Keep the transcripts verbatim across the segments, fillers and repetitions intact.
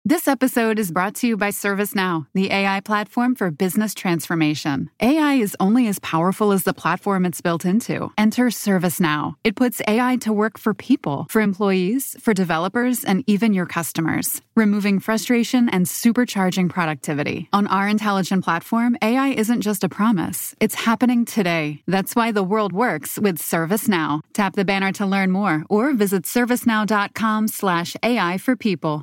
This episode is brought to you by ServiceNow, the A I platform for business transformation. A I is only as powerful as the platform it's built into. Enter ServiceNow. It puts A I to work for people, for employees, for developers, and even your customers, removing frustration and supercharging productivity. On our intelligent platform, A I isn't just a promise. It's happening today. That's why the world works with ServiceNow. Tap the banner to learn more or visit servicenow.com slash AI for people.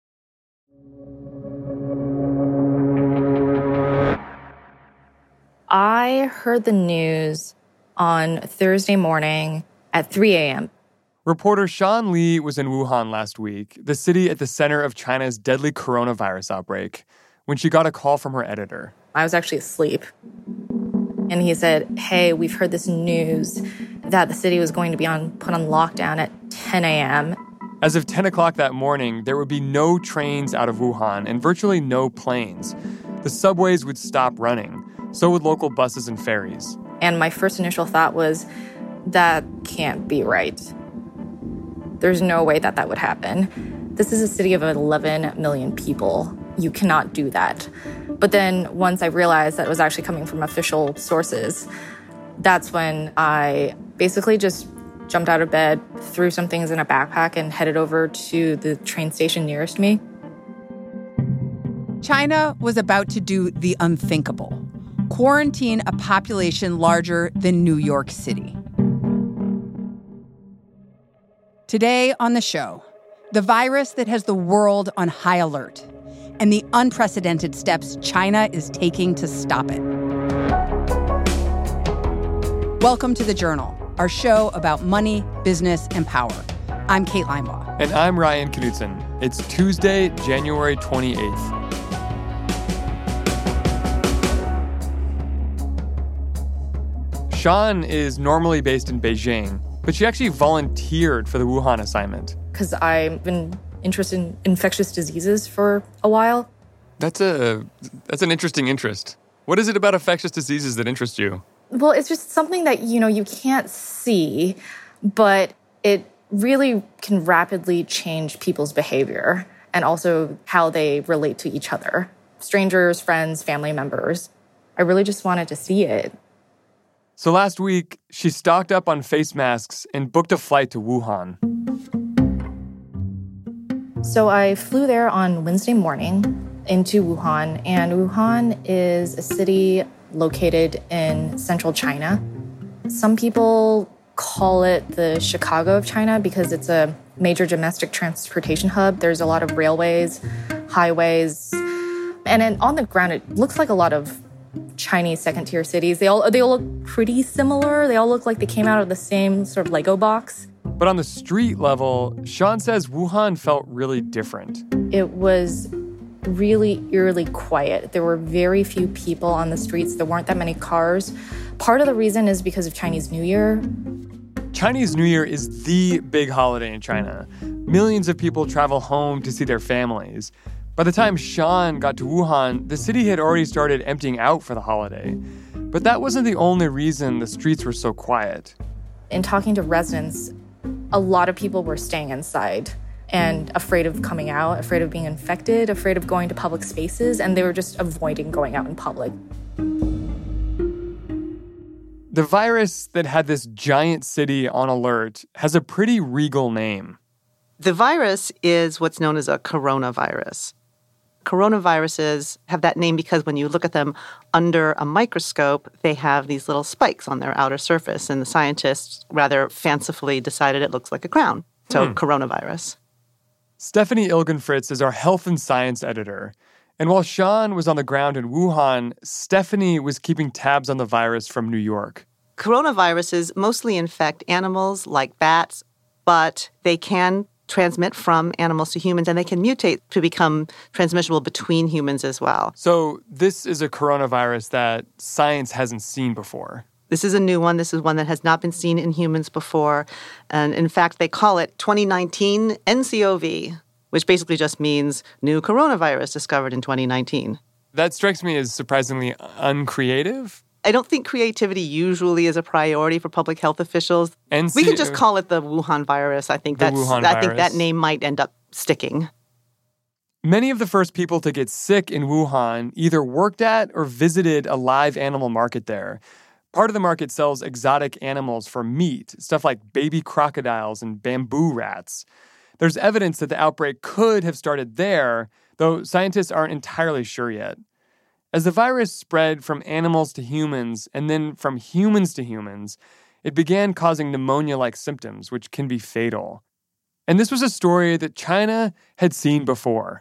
I heard the news on Thursday morning at three a.m. Reporter Sean Lee was in Wuhan last week, the city at the center of China's deadly coronavirus outbreak, when she got a call from her editor. I was actually asleep. And he said, hey, we've heard this news that the city was going to be on put on lockdown at ten a.m. As of ten o'clock that morning, there would be no trains out of Wuhan and virtually no planes. The subways would stop running. So would local buses and ferries. And my first initial thought was, that can't be right. There's no way that that would happen. This is a city of eleven million people. You cannot do that. But then once I realized that it was actually coming from official sources, that's when I basically just jumped out of bed, threw some things in a backpack, and headed over to the train station nearest me. China was about to do the unthinkable. Quarantine a population larger than New York City. Today on the show, the virus that has the world on high alert and the unprecedented steps China is taking to stop it. Welcome to The Journal, our show about money, business, and power. I'm Kate Linebaugh. And I'm Ryan Knutson. It's Tuesday, January twenty-eighth. Sean is normally based in Beijing, but she actually volunteered for the Wuhan assignment. Because I've been interested in infectious diseases for a while. That's a that's an interesting interest. What is it about infectious diseases that interests you? Well, it's just something that, you know, you can't see, but it really can rapidly change people's behavior and also how they relate to each other. Strangers, friends, family members. I really just wanted to see it. So last week, she stocked up on face masks and booked a flight to Wuhan. So I flew there on Wednesday morning into Wuhan, and Wuhan is a city located in central China. Some people call it the Chicago of China because it's a major domestic transportation hub. There's a lot of railways, highways, and then on the ground, it looks like a lot of Chinese second-tier cities. They all they all look pretty similar. They all look like they came out of the same sort of Lego box. But on the street level, Sean says Wuhan felt really different. It was really eerily quiet. There were very few people on the streets. There weren't that many cars. Part of the reason is because of Chinese New Year. Chinese New Year is the big holiday in China. Millions of people travel home to see their families. By the time Sean got to Wuhan, the city had already started emptying out for the holiday. But that wasn't the only reason the streets were so quiet. In talking to residents, a lot of people were staying inside and afraid of coming out, afraid of being infected, afraid of going to public spaces, and they were just avoiding going out in public. The virus that had this giant city on alert has a pretty regal name. The virus is what's known as a coronavirus. Coronaviruses have that name because when you look at them under a microscope, they have these little spikes on their outer surface, and the scientists rather fancifully decided it looks like a crown. So, hmm. coronavirus. Stephanie Ilgenfritz is our health and science editor. And while Sean was on the ground in Wuhan, Stephanie was keeping tabs on the virus from New York. Coronaviruses mostly infect animals like bats, but they can transmit from animals to humans, and they can mutate to become transmissible between humans as well. So this is a coronavirus that science hasn't seen before. This is a new one. This is one that has not been seen in humans before. And in fact, they call it twenty nineteen N C O V, which basically just means new coronavirus discovered in twenty nineteen. That strikes me as surprisingly uncreative. I don't think creativity usually is a priority for public health officials. N C- we can just call it the Wuhan virus. I think the that's Wuhan I virus. think that name might end up sticking. Many of the first people to get sick in Wuhan either worked at or visited a live animal market there. Part of the market sells exotic animals for meat, stuff like baby crocodiles and bamboo rats. There's evidence that the outbreak could have started there, though scientists aren't entirely sure yet. As the virus spread from animals to humans and then from humans to humans, it began causing pneumonia-like symptoms, which can be fatal. And this was a story that China had seen before.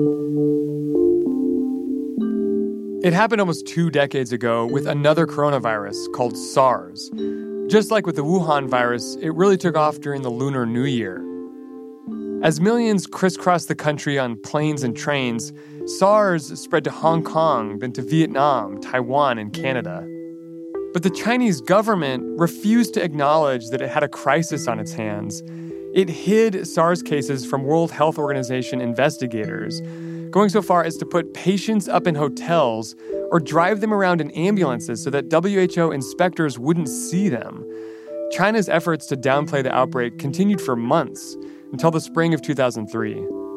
It happened almost two decades ago with another coronavirus called SARS. Just like with the Wuhan virus, it really took off during the Lunar New Year. As millions crisscrossed the country on planes and trains, SARS spread to Hong Kong, then to Vietnam, Taiwan, and Canada. But the Chinese government refused to acknowledge that it had a crisis on its hands. It hid SARS cases from World Health Organization investigators, going so far as to put patients up in hotels or drive them around in ambulances so that W H O inspectors wouldn't see them. China's efforts to downplay the outbreak continued for months, until the spring of two thousand three.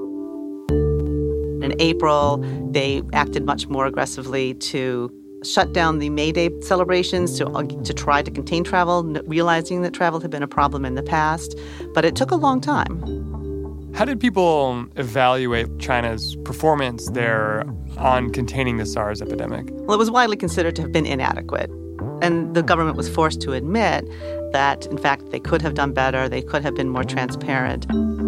In April, they acted much more aggressively to shut down the May Day celebrations to, to try to contain travel, realizing that travel had been a problem in the past. But it took a long time. How did people evaluate China's performance there on containing the SARS epidemic? Well, it was widely considered to have been inadequate. And the government was forced to admit that, in fact, they could have done better, they could have been more transparent.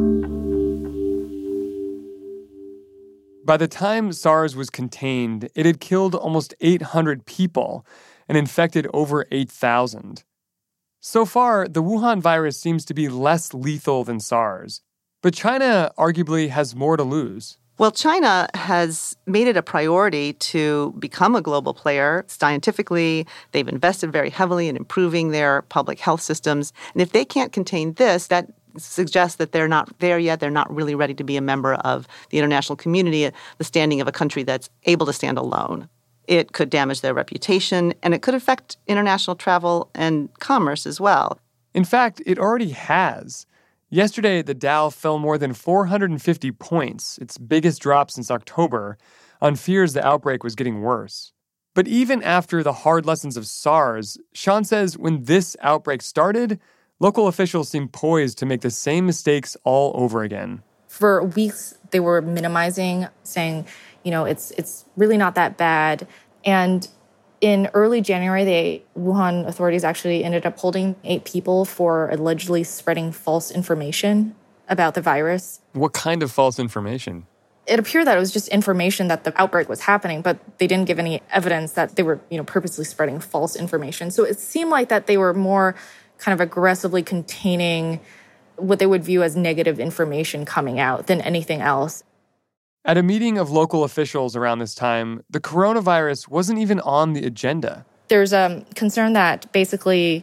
By the time SARS was contained, it had killed almost eight hundred people and infected over eight thousand. So far, the Wuhan virus seems to be less lethal than SARS, but China arguably has more to lose. Well, China has made it a priority to become a global player. Scientifically, they've invested very heavily in improving their public health systems. And if they can't contain this, that suggests that they're not there yet. They're not really ready to be a member of the international community, the standing of a country that's able to stand alone. It could damage their reputation, and it could affect international travel and commerce as well. In fact, it already has. Yesterday, the Dow fell more than four hundred fifty points, its biggest drop since October, on fears the outbreak was getting worse. But even after the hard lessons of SARS, Sean says when this outbreak started, local officials seemed poised to make the same mistakes all over again. For weeks, they were minimizing, saying, you know, it's it's really not that bad. And in early January, the Wuhan authorities actually ended up holding eight people for allegedly spreading false information about the virus. What kind of false information? It appeared that it was just information that the outbreak was happening, but they didn't give any evidence that they were, you know, purposely spreading false information. So it seemed like that they were more kind of aggressively containing what they would view as negative information coming out than anything else. At a meeting of local officials around this time, the coronavirus wasn't even on the agenda. There's a concern that basically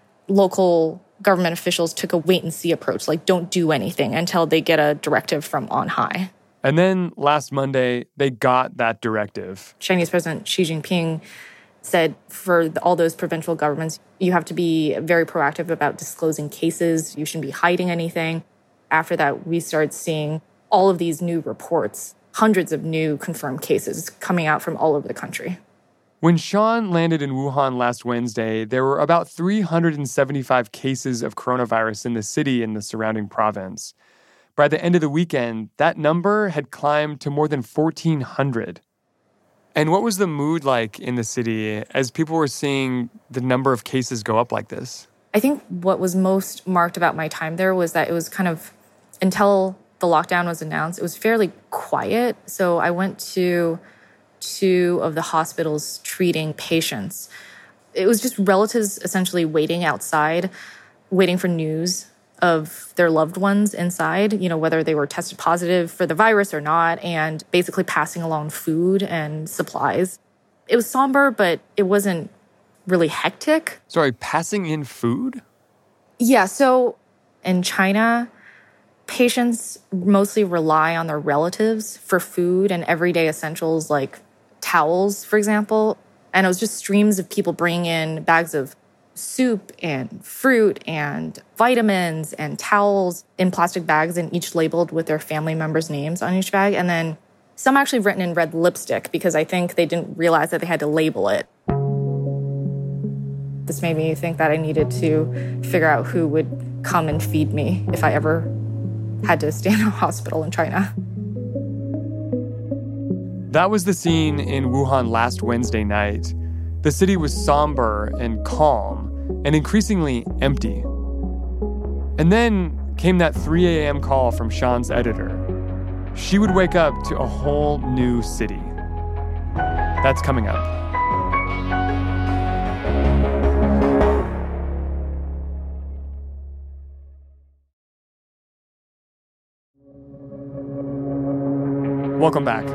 local government officials took a wait-and-see approach, like don't do anything until they get a directive from on high. And then last Monday, they got that directive. Chinese President Xi Jinping said for all those provincial governments, you have to be very proactive about disclosing cases. You shouldn't be hiding anything. After that, we started seeing all of these new reports, hundreds of new confirmed cases coming out from all over the country. When Sean landed in Wuhan last Wednesday, there were about three hundred seventy-five cases of coronavirus in the city and the surrounding province. By the end of the weekend, that number had climbed to more than fourteen hundred. And what was the mood like in the city as people were seeing the number of cases go up like this? I think what was most marked about my time there was that it was kind of, until the lockdown was announced, it was fairly quiet. So I went to two of the hospitals treating patients. It was just relatives essentially waiting outside, waiting for news of their loved ones inside, you know, whether they were tested positive for the virus or not, and basically passing along food and supplies. It was somber, but it wasn't really hectic. Sorry, passing in food? Yeah, so in China, patients mostly rely on their relatives for food and everyday essentials like towels, for example. And it was just streams of people bringing in bags of soup and fruit and vitamins and towels in plastic bags, and each labeled with their family members' names on each bag. And then Some actually written in red lipstick because I think they didn't realize that they had to label it. This made me think that I needed to figure out who would come and feed me if I ever had to stay in a hospital in China. That was the scene in Wuhan last Wednesday night. The city was somber and calm and increasingly empty. And then came that three a.m. call from Sean's editor. She would wake up to a whole new city. That's coming up. Welcome back.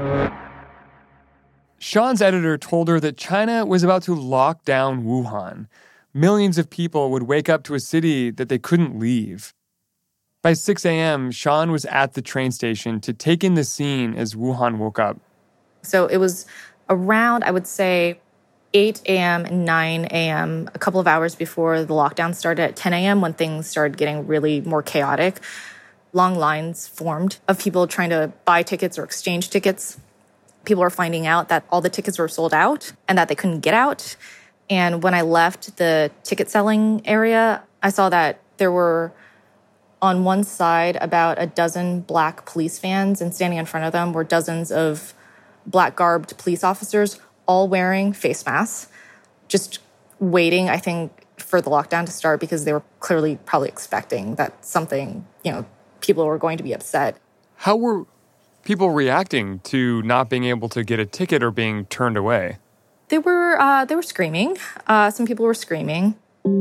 Sean's editor told her that China was about to lock down Wuhan. Millions of people would wake up to a city that they couldn't leave. By six a.m., Sean was at the train station to take in the scene as Wuhan woke up. So it was around, I would say, eight a.m. and nine a.m., a couple of hours before the lockdown started at ten a.m. when things started getting really more chaotic. Long lines formed of people trying to buy tickets or exchange tickets. People were finding out that all the tickets were sold out and that they couldn't get out. And when I left the ticket selling area, I saw that there were on one side about a dozen black police vans, and standing in front of them were dozens of black-garbed police officers, all wearing face masks, just waiting, I think, for the lockdown to start because they were clearly probably expecting that something, you know, people were going to be upset. How were people reacting to not being able to get a ticket or being turned away? They were uh, they were screaming. Uh, some people were screaming.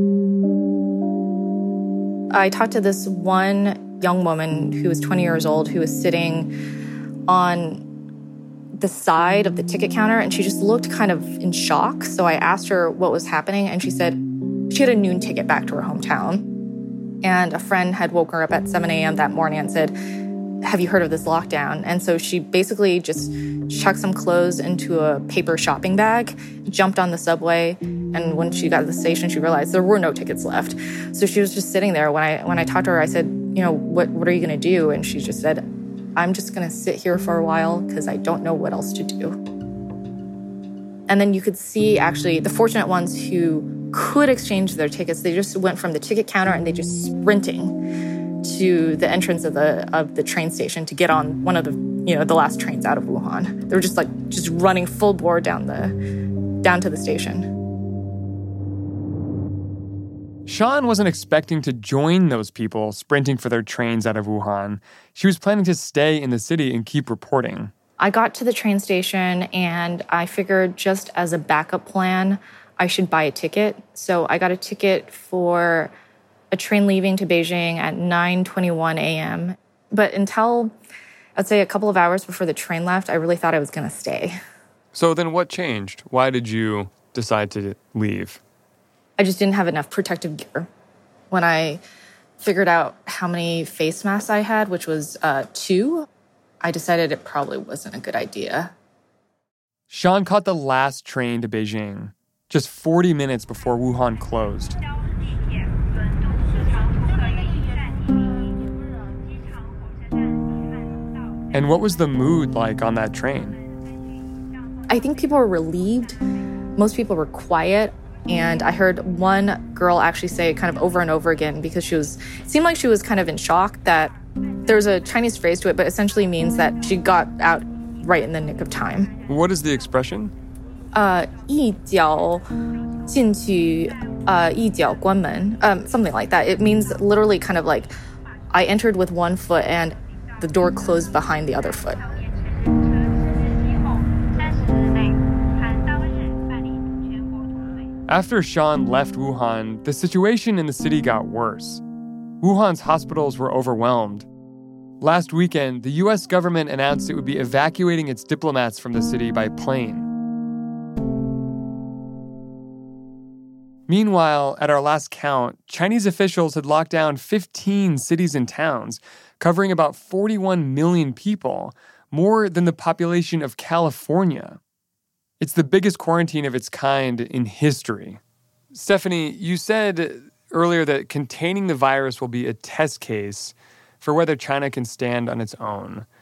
I talked to this one young woman who was twenty years old who was sitting on the side of the ticket counter, and she just looked kind of in shock. So I asked her what was happening, and she said she had a noon ticket back to her hometown. And a friend had woke her up at seven a.m. that morning and said, have you heard of this lockdown? And so she basically just chucked some clothes into a paper shopping bag, jumped on the subway, and when she got to the station, she realized there were no tickets left. So she was just sitting there. When I when I talked to her, I said, you know, what, what are you going to do? And she just said, I'm just going to sit here for a while because I don't know what else to do. And then you could see, actually, the fortunate ones who could exchange their tickets, they just went from the ticket counter and they just sprinting to the entrance of the of the train station to get on one of the, you know, the last trains out of Wuhan. They were just like just running full bore down the down to the station. Sean wasn't expecting to join those people sprinting for their trains out of Wuhan. She was planning to stay in the city and keep reporting. I got to the train station and I figured just as a backup plan, I should buy a ticket. So I got a ticket for a train leaving to Beijing at nine twenty-one a.m. But until, I'd say a couple of hours before the train left, I really thought I was going to stay. So then what changed? Why did you decide to leave? I just didn't have enough protective gear. When I figured out how many face masks I had, which was uh, two, I decided it probably wasn't a good idea. Sean caught the last train to Beijing, just forty minutes before Wuhan closed. And what was the mood like on that train? I think people were relieved. Most people were quiet. And I heard one girl actually say kind of over and over again, because she was, it seemed like she was kind of in shock, that there's a Chinese phrase to it, but essentially means that she got out right in the nick of time. What is the expression? Uh, 一脚进去, uh, 一脚关门, um, something like that. It means literally kind of like I entered with one foot and the door closed behind the other foot. After Sean left Wuhan, the situation in the city got worse. Wuhan's hospitals were overwhelmed. Last weekend, the U S government announced it would be evacuating its diplomats from the city by plane. Meanwhile, at our last count, Chinese officials had locked down fifteen cities and towns, covering about forty-one million people, more than the population of California. It's the biggest quarantine of its kind in history. Stephanie, you said earlier that containing the virus will be a test case for whether China can stand on its own. Do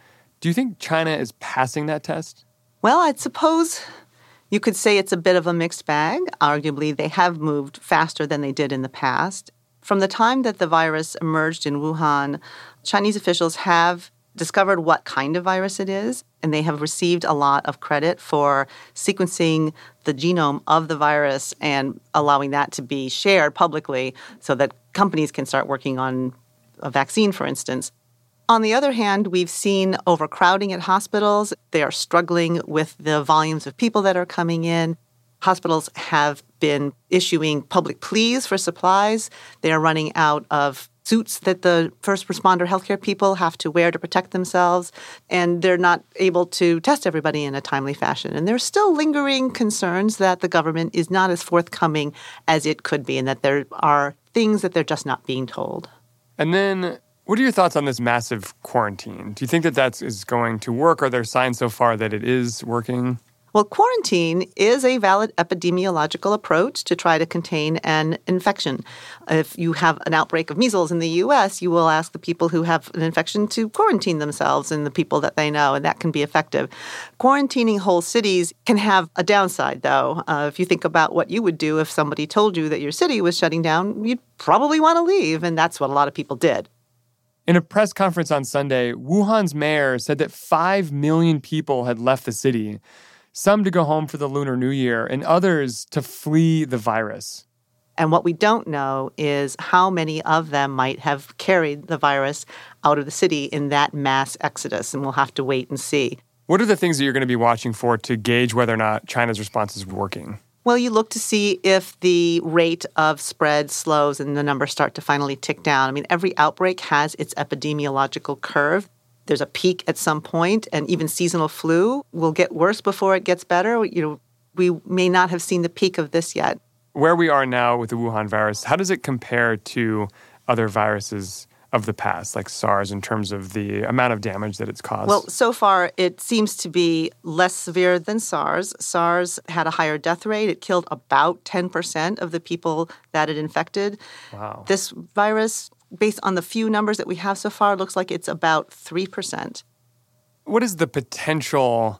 Do you think China is passing that test? Well, I'd suppose you could say it's a bit of a mixed bag. Arguably, they have moved faster than they did in the past. From the time that the virus emerged in Wuhan, Chinese officials have discovered what kind of virus it is, and they have received a lot of credit for sequencing the genome of the virus and allowing that to be shared publicly so that companies can start working on a vaccine, for instance. On the other hand, we've seen overcrowding at hospitals. They are struggling with the volumes of people that are coming in. Hospitals have been issuing public pleas for supplies. They are running out of suits that the first responder healthcare people have to wear to protect themselves, and they're not able to test everybody in a timely fashion. And there's still lingering concerns that the government is not as forthcoming as it could be and that there are things that they're just not being told. And then what are your thoughts on this massive quarantine? Do you think that that is going to work? Are there signs so far that it is working? Well, quarantine is a valid epidemiological approach to try to contain an infection. If you have an outbreak of measles in the U S, you will ask the people who have an infection to quarantine themselves and the people that they know, and that can be effective. Quarantining whole cities can have a downside, though. Uh, if you think about what you would do if somebody told you that your city was shutting down, you'd probably want to leave, and that's what a lot of people did. In a press conference on Sunday, Wuhan's mayor said that five million people had left the city, some to go home for the Lunar New Year, and others to flee the virus. And what we don't know is how many of them might have carried the virus out of the city in that mass exodus, and we'll have to wait and see. What are the things that you're going to be watching for to gauge whether or not China's response is working? Well, you look to see if the rate of spread slows and the numbers start to finally tick down. I mean, every outbreak has its epidemiological curve. There's a peak at some point, and even seasonal flu will get worse before it gets better. You know, we may not have seen the peak of this yet. Where we are now with the Wuhan virus, how does it compare to other viruses of the past, like SARS, in terms of the amount of damage that it's caused? Well, so far, it seems to be less severe than SARS. SARS had a higher death rate. It killed about ten percent of the people that it infected. Wow. This virus, based on the few numbers that we have so far, looks like it's about three percent. What is the potential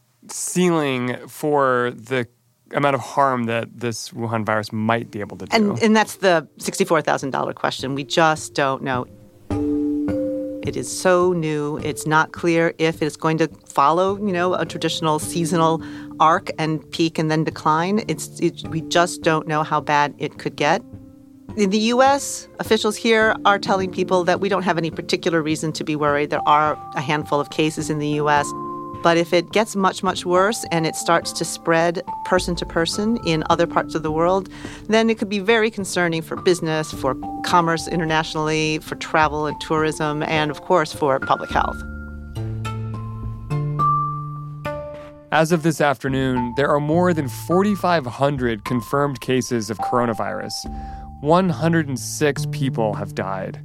ceiling for the amount of harm that this Wuhan virus might be able to do? And, and that's the sixty-four thousand dollars question. We just don't know. It is so new. It's not clear if it's going to follow, you know, a traditional seasonal arc and peak and then decline. It's it, we just don't know how bad it could get. In the U S, officials here are telling people that we don't have any particular reason to be worried. There are a handful of cases in the U S, but if it gets much, much worse and it starts to spread person to person in other parts of the world, then it could be very concerning for business, for commerce internationally, for travel and tourism, and of course for public health. As of this afternoon, there are more than forty-five hundred confirmed cases of coronavirus. one hundred six people have died.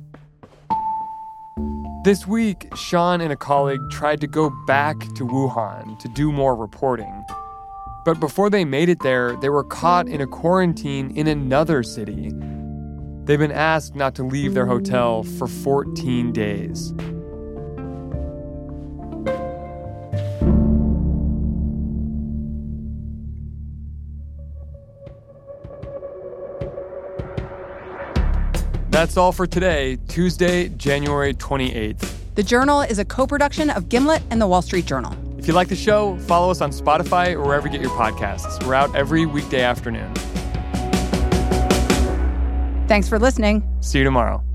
This week, Sean and a colleague tried to go back to Wuhan to do more reporting. But before they made it there, they were caught in a quarantine in another city. They've been asked not to leave their hotel for fourteen days. That's all for today, Tuesday, January twenty-eighth. The Journal is a co-production of Gimlet and The Wall Street Journal. If you like the show, follow us on Spotify or wherever you get your podcasts. We're out every weekday afternoon. Thanks for listening. See you tomorrow.